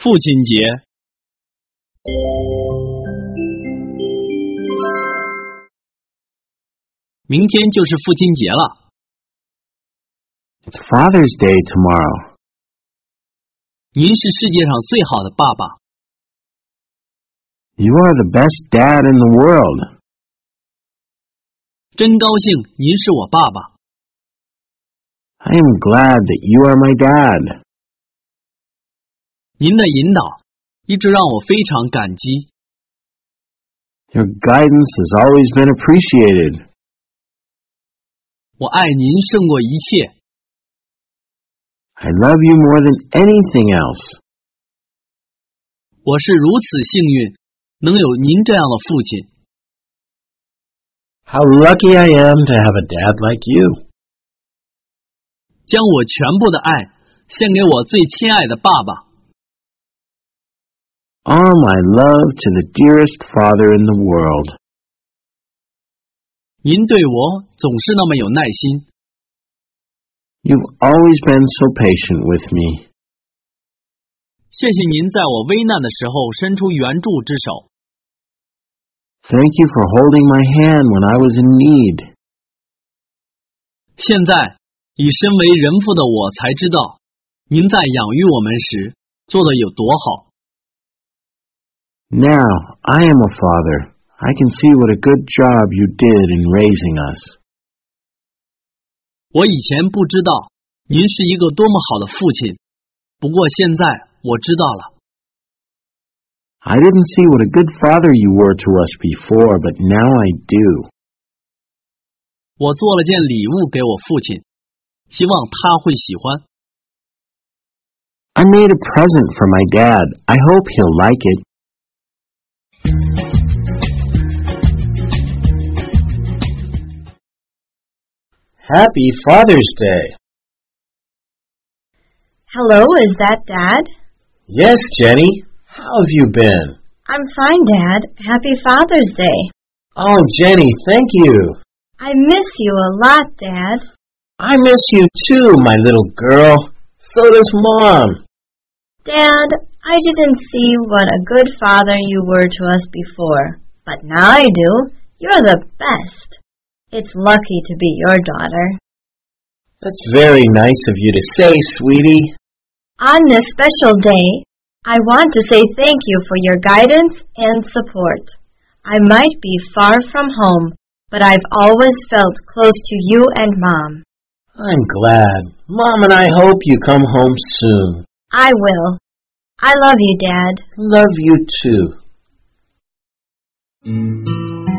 父亲节。明天就是父亲节了。 It's Father's Day tomorrow. 您是世界上最好的爸爸。 You are the best dad in the world. 真高兴您是我爸爸。 I am glad that you are my dad. 您的引导一直让我非常感激。 Your guidance has always been appreciated. 我爱您胜过一切。 I love you more than anything else. 我是如此幸运，能有您这样的父亲。 How lucky I am to have a dad like you. 将我全部的爱献给我最亲爱的爸爸。 All my love to the dearest father in the world. 您对我总是那么有耐心。 You've always been so patient with me. 谢谢您在我危难的时候伸出援助之手。 Thank you for holding my hand when I was in need. 现在以身为人父的我才知道，您在养育我们时做得有多好。 Now I am a father. I can see what a good job you did in raising us. 我以前不知道您是一个多么好的父亲，不过现在我知道了。 I didn't see what a good father you were to us before, but now I do. 我做了件礼物给我父亲，希望他会喜欢。 I made a present for my dad. I hope he'll like it. Happy Father's Day. Hello, is that Dad? Yes, Jenny. How have you been? I'm fine, Dad. Happy Father's Day. Oh, Jenny, thank you. I miss you a lot, Dad. I miss you too, my little girl. So does Mom. Dad, I didn't see what a good father you were to us before, but now I do. You're the best. It's lucky to be your daughter. That's very nice of you to say, sweetie. On this special day, I want to say thank you for your guidance and support. I might be far from home, but I've always felt close to you and Mom. I'm glad. Mom and I hope you come home soon. I will. I love you, Dad. Love you too.